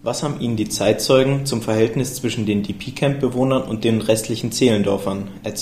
Was haben Ihnen die Zeitzeugen zum Verhältnis zwischen den DP-Camp-Bewohnern und den restlichen Zehlendorfern erzählt?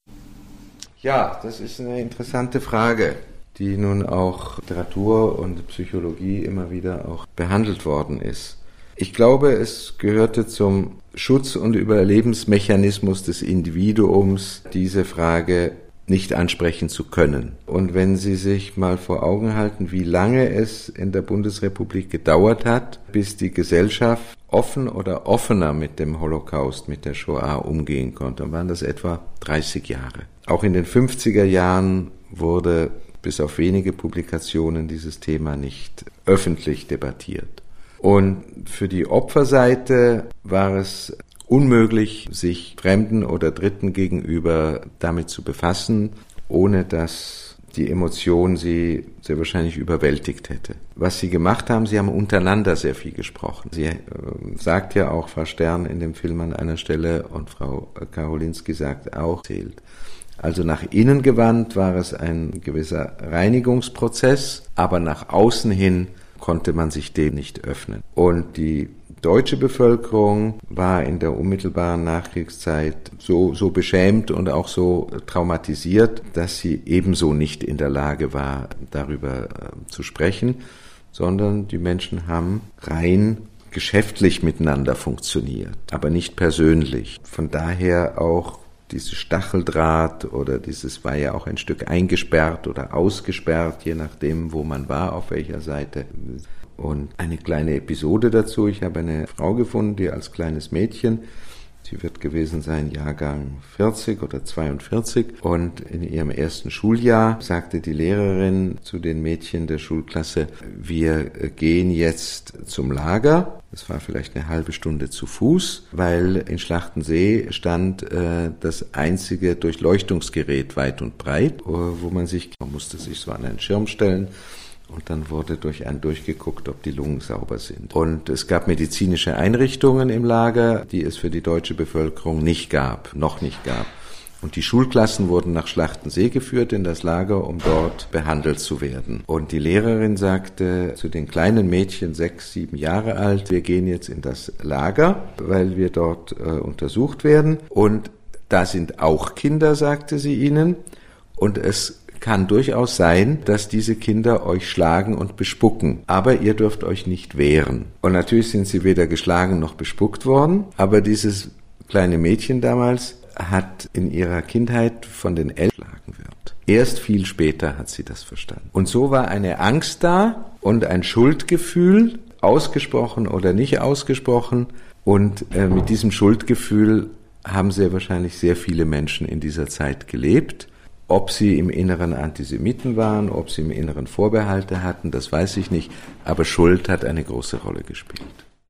Ja, das ist eine interessante Frage, die nun auch Literatur und Psychologie immer wieder auch behandelt worden ist. Ich glaube, es gehörte zum Schutz- und Überlebensmechanismus des Individuums, diese Frage nicht ansprechen zu können. Und wenn Sie sich mal vor Augen halten, wie lange es in der Bundesrepublik gedauert hat, bis die Gesellschaft offen oder offener mit dem Holocaust, mit der Shoah umgehen konnte, dann waren das etwa 30 Jahre. Auch in den 50er Jahren wurde bis auf wenige Publikationen dieses Thema nicht öffentlich debattiert. Und für die Opferseite war es unmöglich, sich Fremden oder Dritten gegenüber damit zu befassen, ohne dass die Emotion sie sehr wahrscheinlich überwältigt hätte. Was sie gemacht haben, sie haben untereinander sehr viel gesprochen. Sie sagt ja auch, Frau Stern in dem Film an einer Stelle und Frau Karolinski sagt auch, zählt. Also nach innen gewandt war es ein gewisser Reinigungsprozess, aber nach außen hin konnte man sich dem nicht öffnen. Und die deutsche Bevölkerung war in der unmittelbaren Nachkriegszeit so beschämt und auch so traumatisiert, dass sie ebenso nicht in der Lage war, darüber zu sprechen, sondern die Menschen haben rein geschäftlich miteinander funktioniert, aber nicht persönlich. Von daher auch dieses Stacheldraht oder dieses war ja auch ein Stück eingesperrt oder ausgesperrt, je nachdem, wo man war, auf welcher Seite. Und eine kleine Episode dazu. Ich habe eine Frau gefunden, die als kleines Mädchen, sie wird gewesen sein, Jahrgang 40 oder 42, und in ihrem ersten Schuljahr sagte die Lehrerin zu den Mädchen der Schulklasse, wir gehen jetzt zum Lager. Das war vielleicht eine halbe Stunde zu Fuß, weil in Schlachtensee stand das einzige Durchleuchtungsgerät weit und breit, wo man musste sich so an einen Schirm stellen. Und dann wurde durch einen durchgeguckt, ob die Lungen sauber sind. Und es gab medizinische Einrichtungen im Lager, die es für die deutsche Bevölkerung noch nicht gab. Und die Schulklassen wurden nach Schlachtensee geführt in das Lager, um dort behandelt zu werden. Und die Lehrerin sagte zu den kleinen Mädchen, 6, 7 Jahre alt, wir gehen jetzt in das Lager, weil wir dort untersucht werden. Und da sind auch Kinder, sagte sie ihnen. Und es kann durchaus sein, dass diese Kinder euch schlagen und bespucken, aber ihr dürft euch nicht wehren. Und natürlich sind sie weder geschlagen noch bespuckt worden, aber dieses kleine Mädchen damals hat in ihrer Kindheit von den Eltern geschlagen wird. Erst viel später hat sie das verstanden. Und so war eine Angst da und ein Schuldgefühl, ausgesprochen oder nicht ausgesprochen, und mit diesem Schuldgefühl haben sehr wahrscheinlich sehr viele Menschen in dieser Zeit gelebt. Ob sie im Inneren Antisemiten waren, ob sie im Inneren Vorbehalte hatten, das weiß ich nicht, aber Schuld hat eine große Rolle gespielt.